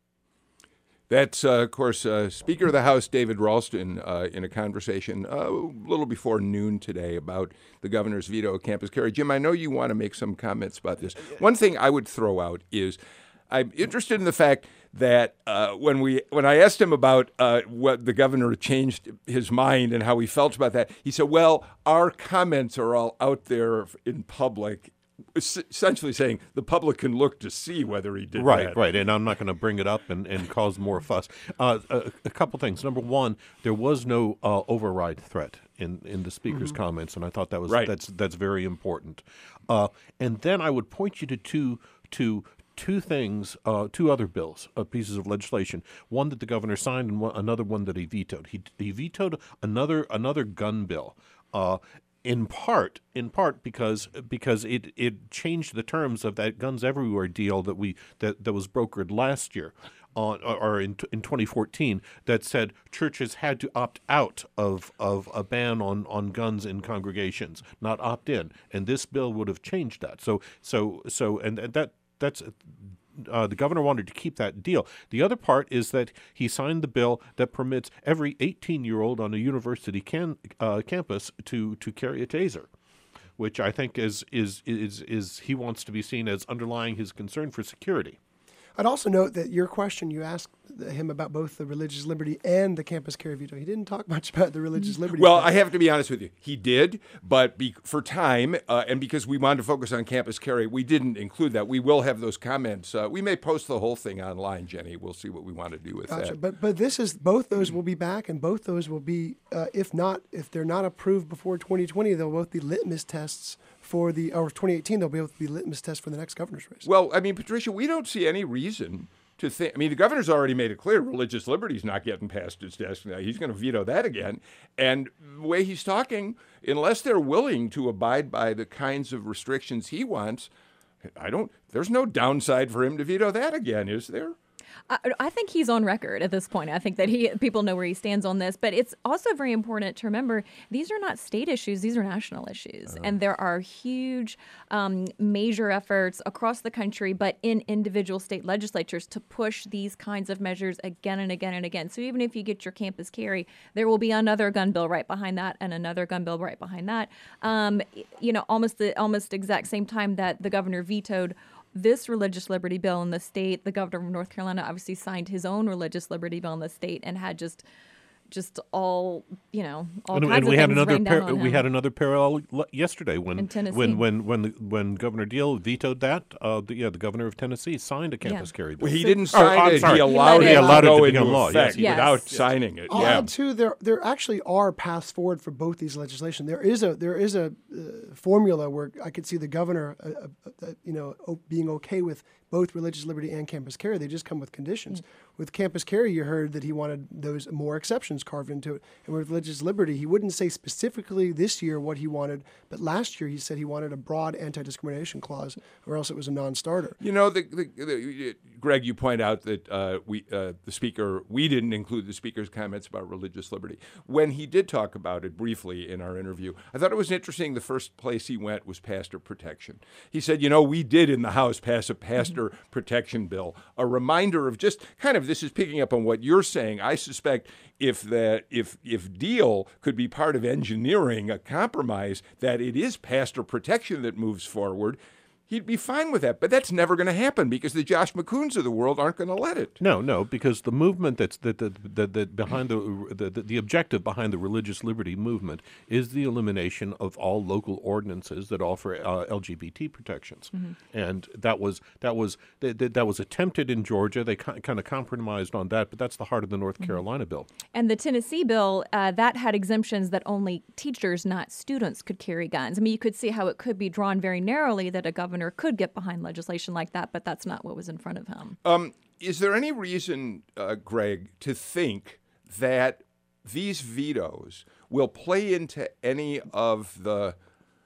That's, uh, of course, uh, Speaker of the House David Ralston uh, in a conversation uh, a little before noon today about the governor's veto of campus carry. Jim, I know you want to make some comments about this. One thing I would throw out is I'm interested in the fact that uh, when we when I asked him about uh, what the governor changed his mind and how he felt about that, he said, well, our comments are all out there in public, essentially saying the public can look to see whether he did right, that. Right, and I'm not going to bring it up and, and cause more fuss. Uh, a, a couple things. Number one, there was no uh, override threat in, in the speaker's mm-hmm. comments, and I thought that was right. that's that's very important. Uh, and then I would point you to two to two things, uh, two other bills, uh, pieces of legislation. One that the governor signed, and one, another one that he vetoed. He he vetoed another another gun bill. Uh, In part, in part because because it, it changed the terms of that Guns Everywhere deal that we that, that was brokered last year, on or in in twenty fourteen, that said churches had to opt out of, of a ban on, on guns in congregations, not opt in, and this bill would have changed that. So so so and that that's. Uh, the governor wanted to keep that deal. The other part is that he signed the bill that permits every eighteen-year-old on a university can, uh, campus to, to carry a taser, which I think is, is is is he wants to be seen as underlying his concern for security. I'd also note that your question, you asked him about both the religious liberty and the campus carry veto. He didn't talk much about the religious liberty. Well, I have to be honest with you. He did, but be, for time uh, and because we wanted to focus on campus carry, we didn't include that. We will have those comments. Uh, we may post the whole thing online, Jenny. We'll see what we want to do with gotcha. that. But but this is both those will be back, and both those will be, uh, if not, if they're not approved before twenty twenty, they'll both be litmus tests for the, or twenty eighteen, they'll be able to be litmus tests for the next governor's race. Well, I mean, Patricia, we don't see any reason to think. I mean, the governor's already made it clear religious liberty is not getting past his desk. Now, he's going to veto that again. And the way he's talking, unless they're willing to abide by the kinds of restrictions he wants, I don't. There's no downside for him to veto that again, is there? I, I think he's on record at this point. I think that he people know where he stands on this. But it's also very important to remember these are not state issues; these are national issues, uh-huh. and there are huge, um, major efforts across the country, but in individual state legislatures to push these kinds of measures again and again and again. So even if you get your campus carry, there will be another gun bill right behind that, and another gun bill right behind that. Um, you know, almost the almost exact same time that the governor vetoed this religious liberty bill in the state, the governor of North Carolina obviously signed his own religious liberty bill in the state and had just, just all you know, all and, kinds and we of had things another rained down par- on we him. had another parallel l- yesterday when In Tennessee. when when when the, when Governor Deal vetoed that. Uh, the, yeah, the governor of Tennessee signed a campus Yeah. carry bill. Well, he So- didn't Oh, sign I'm it. sorry. He allowed He it, allowed to it go to into become law, effect yes. without Yes. signing it. I'll yeah. add too, there there actually are paths forward for both these legislation. There is a there is a uh, formula where I could see the governor, uh, uh, uh, you know, o- being okay with both religious liberty and campus carry. They just come with conditions. Mm-hmm. With campus carry, you heard that he wanted those more exceptions carved into it. And with religious liberty, he wouldn't say specifically this year what he wanted, but last year he said he wanted a broad anti-discrimination clause, or else it was a non-starter. You know, the, the, the, Greg, you point out that uh, we, uh, the speaker, we didn't include the speaker's comments about religious liberty. When he did talk about it briefly in our interview, I thought it was interesting. The first place he went was pastor protection. He said, you know, we did in the House pass a pastor mm-hmm. protection bill, a reminder of just kind of, this is picking up on what you're saying. I suspect if that if if Deal could be part of engineering a compromise that it is pastor protection that moves forward, he'd be fine with that. But that's never going to happen because the Josh McCoons of the world aren't going to let it. No, no, because the movement that's that the, the, the behind the, the the objective behind the religious liberty movement is the elimination of all local ordinances that offer uh, L G B T protections, mm-hmm. and that was that was that, that was attempted in Georgia. They kind of compromised on that, but that's the heart of the North mm-hmm. Carolina bill. And the Tennessee bill uh, that had exemptions that only teachers, not students, could carry guns. I mean, you could see how it could be drawn very narrowly that a governor could get behind legislation like that, but that's not what was in front of him. Um, is there any reason, uh, Greg, to think that these vetoes will play into any of the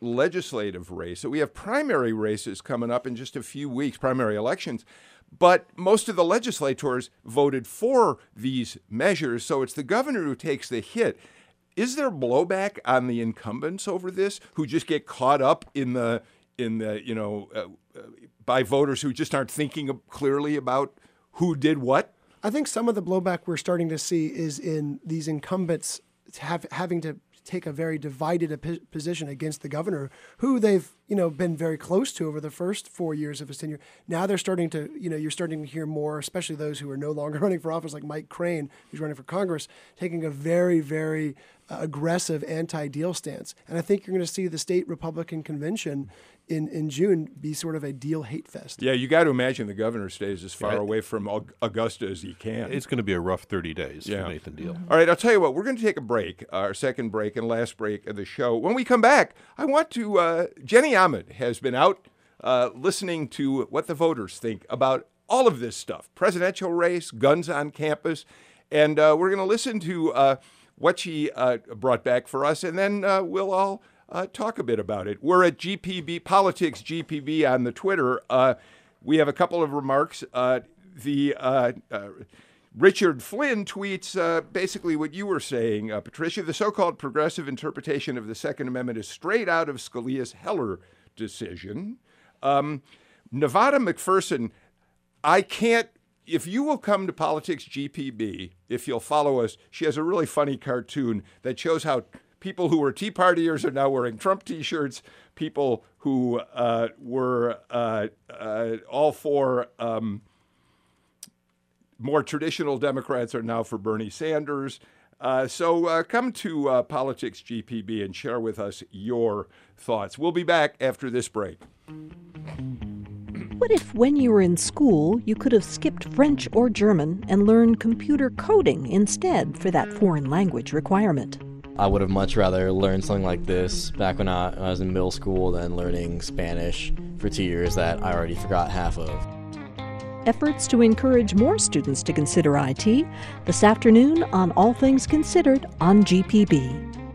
legislative race. So we have primary races coming up in just a few weeks, primary elections. But most of the legislators voted for these measures, so it's the governor who takes the hit. Is there blowback on the incumbents over this, who just get caught up in the in the you know uh, uh, by voters who just aren't thinking clearly about who did what? I think some of the blowback we're starting to see is in these incumbents have, having to take a very divided a position against the governor, who they've, you know, been very close to over the first four years of his tenure. Now they're starting to, you know, you're starting to hear more, especially those who are no longer running for office, like Mike Crane, who's running for Congress, taking a very, very uh, aggressive anti-deal stance. And I think you're going to see the state Republican convention in, in June be sort of a deal hate fest. Yeah, you got to imagine the governor stays as far Right. away from Augusta as he can. It's going to be a rough thirty days Yeah. for Nathan Deal. All right, I'll tell you what, we're going to take a break, our second break and last break of the show. When we come back, I want to, uh, Jenny Ahmed has been out uh, listening to what the voters think about all of this stuff, presidential race, guns on campus, and uh, we're going to listen to uh, what she uh, brought back for us, and then uh, we'll all uh, talk a bit about it. We're at G P B, Politics G P B on the Twitter. Uh, we have a couple of remarks. Uh, the uh, uh, Richard Flynn tweets uh, basically what you were saying, uh, Patricia. The so-called progressive interpretation of the Second Amendment is straight out of Scalia's Heller decision. Um, Nevada McPherson, I can't, if you will come to Politics G P B, if you'll follow us, she has a really funny cartoon that shows how people who were Tea Partiers are now wearing Trump T-shirts. People who uh, were uh, uh, all for um, more traditional Democrats are now for Bernie Sanders. Uh, so uh, come to uh, Politics G P B and share with us your thoughts. We'll be back after this break. What if when you were in school, you could have skipped French or German and learned computer coding instead for that foreign language requirement? I would have much rather learned something like this back when I, I was in middle school than learning Spanish for two years that I already forgot half of. Efforts to encourage more students to consider I T this afternoon on All Things Considered on G P B.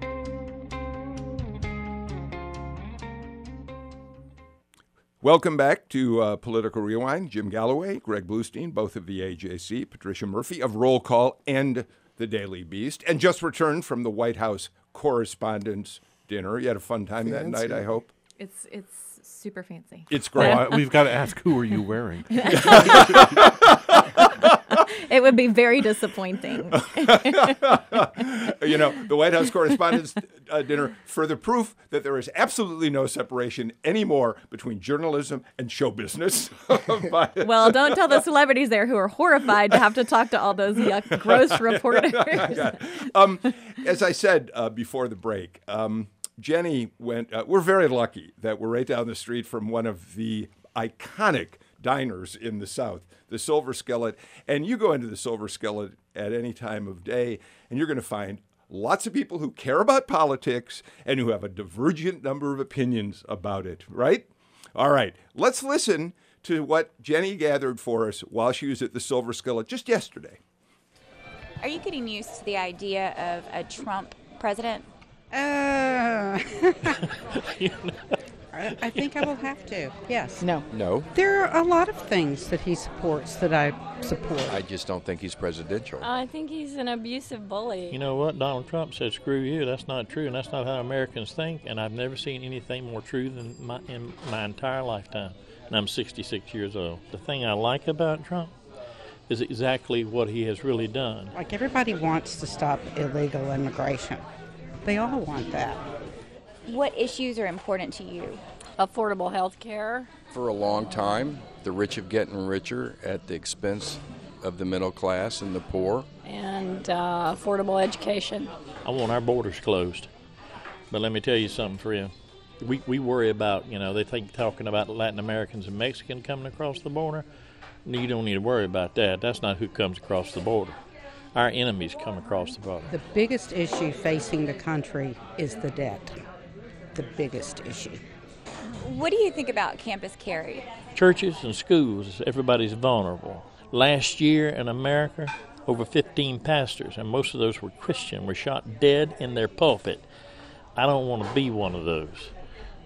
Welcome back to uh, Political Rewind. Jim Galloway, Greg Bluestein, both of the A J C, Patricia Murphy of Roll Call and the Daily Beast, and just returned from the White House Correspondents' Dinner. You had a fun time Fancy. that night, I hope. It's it's super fancy. It's great. Well, I- we've got to ask, who are you wearing? It would be very disappointing. You know, the White House Correspondents' uh, Dinner, further proof that there is absolutely no separation anymore between journalism and show business. But- Well, don't tell the celebrities there who are horrified to have to talk to all those yuck, gross reporters. Yeah. Um, as I said uh, before the break, um, Jenny went, uh, we're very lucky that we're right down the street from one of the iconic diners in the South, the Silver Skillet. And you go into the Silver Skillet at any time of day, and you're going to find lots of people who care about politics and who have a divergent number of opinions about it, right? All right, let's listen to what Jenny gathered for us while she was at the Silver Skillet just yesterday. Are you getting used to the idea of a Trump president? Uh, I I think I will have to, yes. No. No. There are a lot of things that he supports that I support. I just don't think he's presidential. I think he's an abusive bully. You know what? Donald Trump said, screw you. That's not true, and that's not how Americans think, and I've never seen anything more true than my, in my entire lifetime, and I'm sixty-six years old. The thing I like about Trump is exactly what he has really done. Like, everybody wants to stop illegal immigration. They all want that. What issues are important to you? Affordable health care. For a long time, the rich have gotten richer at the expense of the middle class and the poor. And uh, affordable education. I want our borders closed. But let me tell you something, Freya. We we worry about, you know, they think talking about Latin Americans and Mexicans coming across the border. You don't need to worry about that. That's not who comes across the border. Our enemies come across the border. The biggest issue facing the country is the debt. The biggest issue. What do you think about campus carry? Churches and schools, everybody's vulnerable. Last year in America, over fifteen pastors, and most of those were Christian, were shot dead in their pulpit. I don't want to be one of those.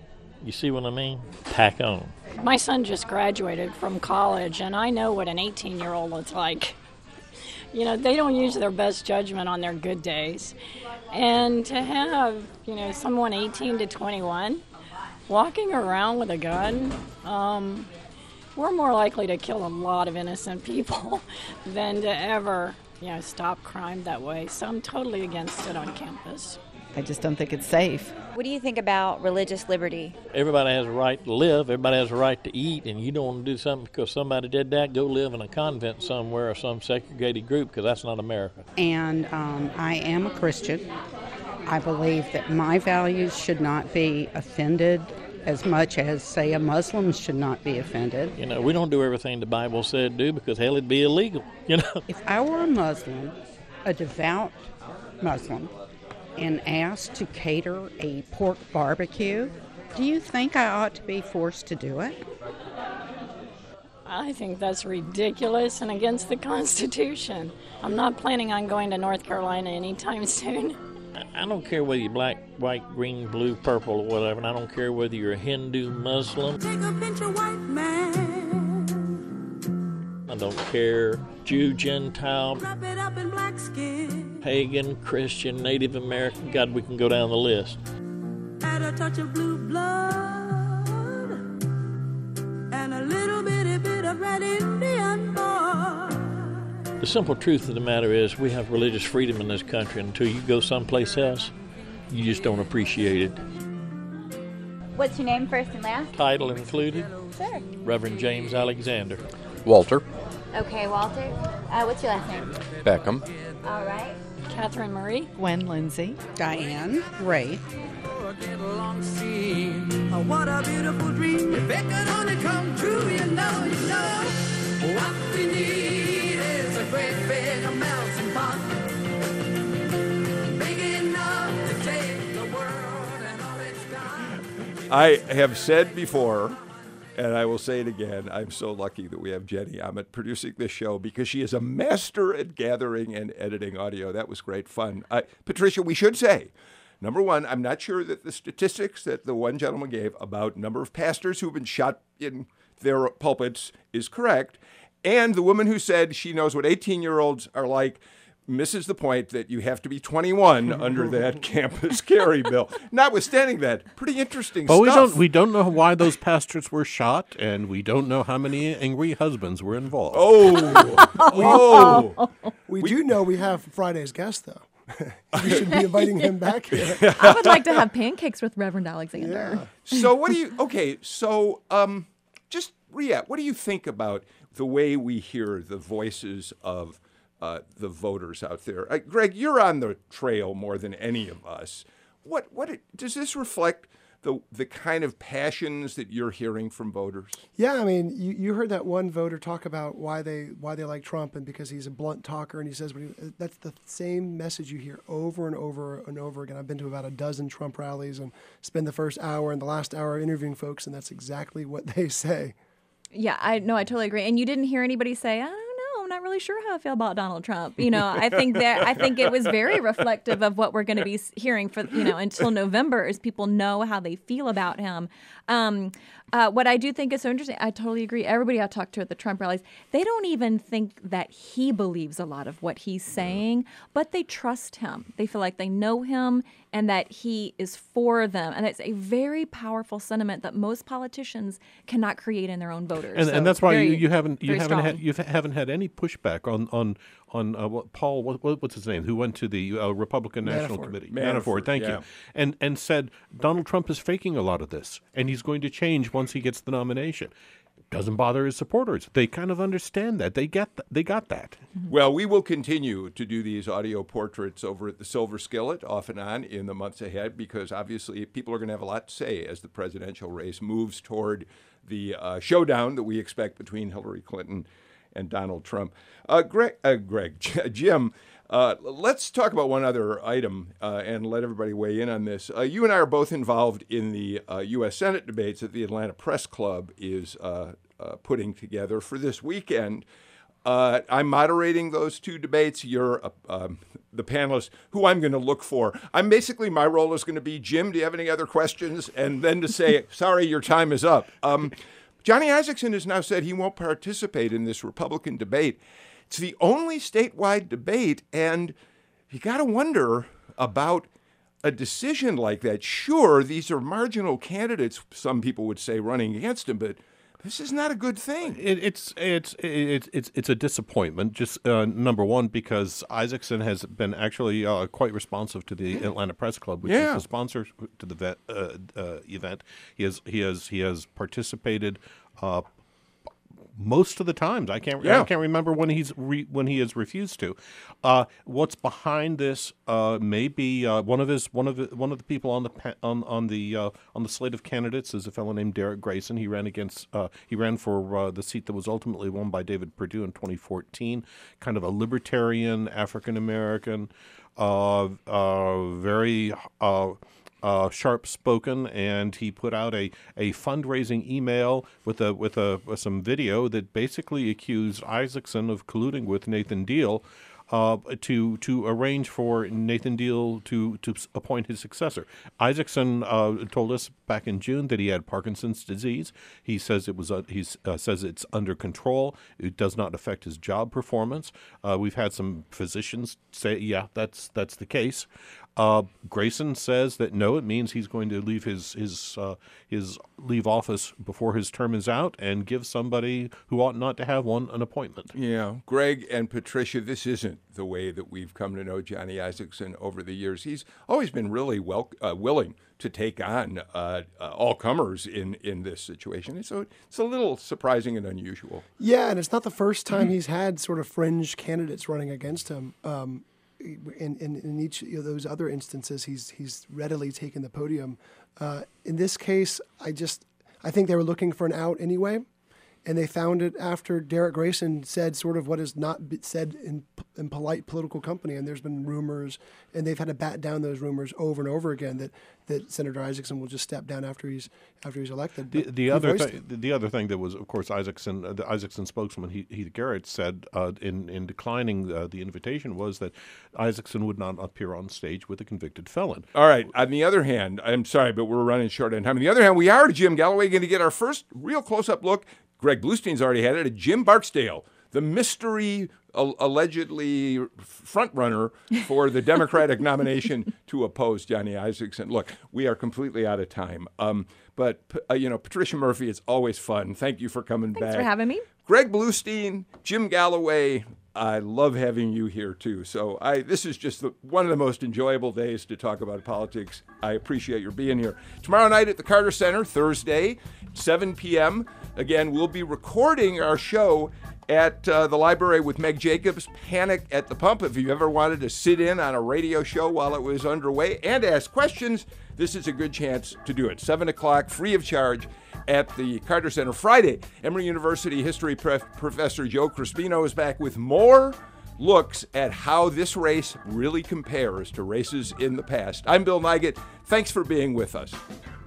You see what I mean? Pack on. My son just graduated from college, and I know what an eighteen-year-old looks like. You know, they don't use their best judgment on their good days. And to have, you know, someone eighteen to twenty-one walking around with a gun, um, we're more likely to kill a lot of innocent people than to ever, you know, stop crime that way. So I'm totally against it on campus. I just don't think it's safe. What do you think about religious liberty? Everybody has a right to live. Everybody has a right to eat. And you don't want to do something because somebody did that, go live in a convent somewhere or some segregated group, because that's not America. And um, I am a Christian. I believe that my values should not be offended as much as, say, a Muslim should not be offended. You know, we don't do everything the Bible said do because, hell, it'd be illegal, you know. If I were a Muslim, a devout Muslim, and asked to cater a pork barbecue, do you think I ought to be forced to do it? I think that's ridiculous and against the Constitution. I'm not planning on going to North Carolina anytime soon. I don't care whether you're black, white, green, blue, purple, or whatever, and I don't care whether you're a Hindu, Muslim. Take a picture, white man. I don't care, Jew, Gentile, Wrap it up in black skin. pagan, Christian, Native American. God, we can go down the list. Add a touch of blue blood and a little bitty bit of red Indian boy. The simple truth of the matter is we have religious freedom in this country. Until you go someplace else, you just don't appreciate it. What's your name, first and last? Title included, Sure. Reverend James Alexander. Walter Okay, Walter. Uh, what's your last name? Beckham. All right. Catherine Marie. Gwen Lindsay. Diane Ray. Get along, see. Oh, what a beautiful dream. If it could only come true, you know, you know. What we need is a great big melting pot. Big enough to take the world and all it's got. I have said before, and I will say it again, I'm so lucky that we have Jenny Ahmet producing this show because she is a master at gathering and editing audio. That was great fun. Uh, Patricia, we should say, number one, I'm not sure that the statistics that the one gentleman gave about number of pastors who've been shot in their pulpits is correct. And the woman who said she knows what eighteen-year-olds are like misses the point that you have to be twenty-one under that campus carry bill. Notwithstanding that, pretty interesting But stuff. we don't we don't know why those pastors were shot, and we don't know how many angry husbands were involved. Oh, oh. We, we do know we have Friday's guest, though. We should be inviting him back here. I would like to have pancakes with Reverend Alexander. Yeah. So what do you, okay, so um, just, Ria, what do you think about the way we hear the voices of uh, the voters out there? Uh, Greg, you're on the trail more than any of us. What, what, it, does this reflect the the kind of passions that you're hearing from voters? Yeah, I mean, you, you heard that one voter talk about why they why they like Trump, and because he's a blunt talker, and he says what he, that's the same message you hear over and over and over again. I've been to about a dozen Trump rallies and spend the first hour and the last hour interviewing folks, and that's exactly what they say. Yeah, I no, I totally agree. And you didn't hear anybody say, I don't know, I'm not really sure how I feel about Donald Trump. You know, I think that I think it was very reflective of what we're going to be hearing for, you know, until November, is people know how they feel about him. Um, uh, what I do think is so interesting, I totally agree. Everybody I talked to at the Trump rallies, they don't even think that he believes a lot of what he's saying, but they trust him. They feel like they know him and that he is for them. And it's a very powerful sentiment that most politicians cannot create in their own voters. And, So and that's why very, you, you haven't you very haven't strong. had you haven't had any pushback on on on uh, what, Paul what, what, what's his name, who went to the uh, Republican National Manafort. Committee Manafort, thank yeah. you, and and said Donald Trump is faking a lot of this, and he's going to change once he gets the nomination. Doesn't bother his supporters. They kind of understand that. They get th- they got that. Well, we will continue to do these audio portraits over at the Silver Skillet off and on in the months ahead, because obviously people are going to have a lot to say as the presidential race moves toward the uh, showdown that we expect between Hillary Clinton and Donald Trump. Uh, Greg, uh, Greg, Jim, uh, let's talk about one other item uh, and let everybody weigh in on this. Uh, you and I are both involved in the uh, U S Senate debates that the Atlanta Press Club is uh, uh, putting together for this weekend. Uh, I'm moderating those two debates. You're uh, um, the panelist who I'm going to look for. I'm basically, my role is going to be, Jim, do you have any other questions? And then to say, sorry, your time is up. Um, Johnny Isakson has now said he won't participate in this Republican debate. It's the only statewide debate, and you got to wonder about a decision like that. Sure, these are marginal candidates, some people would say, running against him, but this is not a good thing. It, it's it's it's it's it's a disappointment. Just uh, number one, because Isakson has been actually uh, quite responsive to the Atlanta Press Club, which Yeah. is the sponsor to the vet, uh, uh, event. He has he has he has participated uh, most of the times. I can't Yeah. I can't remember when he's re, when he has refused to. Uh, what's behind this uh, may be uh, one of his one of the, one of the people on the pa- on on the uh, on the slate of candidates is a fellow named Derek Grayson. He ran against uh, he ran for uh, the seat that was ultimately won by David Perdue in twenty fourteen. Kind of a libertarian, African American, uh, uh, very. Uh, Uh, sharp spoken, and he put out a, a fundraising email with a with a with some video that basically accused Isakson of colluding with Nathan Deal uh, to to arrange for Nathan Deal to to s- appoint his successor. Isakson uh, told us back in June that he had Parkinson's disease. He says it was uh, he uh, says it's under control. It does not affect his job performance. Uh, we've had some physicians say, yeah, that's that's the case. Uh, Grayson says that no, it means he's going to leave his his uh, his leave office before his term is out and give somebody who ought not to have one an appointment. Yeah, Greg and Patricia, this isn't the way that we've come to know Johnny Isakson over the years. He's always been really well uh, willing to take on uh, uh, all comers in, in this situation. So it's a little surprising and unusual. Yeah, and it's not the first time he's had sort of fringe candidates running against him. Um, in, in, in each of those other instances, he's he's readily taken the podium. Uh, in this case, I just I think they were looking for an out anyway, and they found it after Derek Grayson said sort of what is not be said in in polite political company. And there's been rumors, and they've had to bat down those rumors over and over again that, that Senator Isakson will just step down after he's after he's elected. The, But the he other voiced thing, the other thing that was, of course, Isakson, uh, the Isakson spokesman Heath, Heath Garrett said uh, in in declining uh, the invitation was that Isakson would not appear on stage with a convicted felon. All right. On the other hand, I'm sorry, but we're running short on time. On the other hand, we are, Jim Galloway, going to get our first real close-up look. Greg Bluestein's already had it at Jim Barksdale, the mystery uh, allegedly frontrunner for the Democratic nomination to oppose Johnny Isakson. Look, we are completely out of time. Um, but, uh, you know, Patricia Murphy, it's always fun. Thank you for coming Thanks back. for having me. Greg Bluestein, Jim Galloway, I love having you here, too. So I this is just the, one of the most enjoyable days to talk about politics. I appreciate your being here. Tomorrow night at the Carter Center, Thursday, seven p.m., again, we'll be recording our show at uh, the library with Meg Jacobs, Panic at the Pump. If you ever wanted to sit in on a radio show while it was underway and ask questions, this is a good chance to do it. seven o'clock, free of charge, at the Carter Center. Friday, Emory University history prof- professor Joe Crispino is back with more looks at how this race really compares to races in the past. I'm Bill Nygut. Thanks for being with us.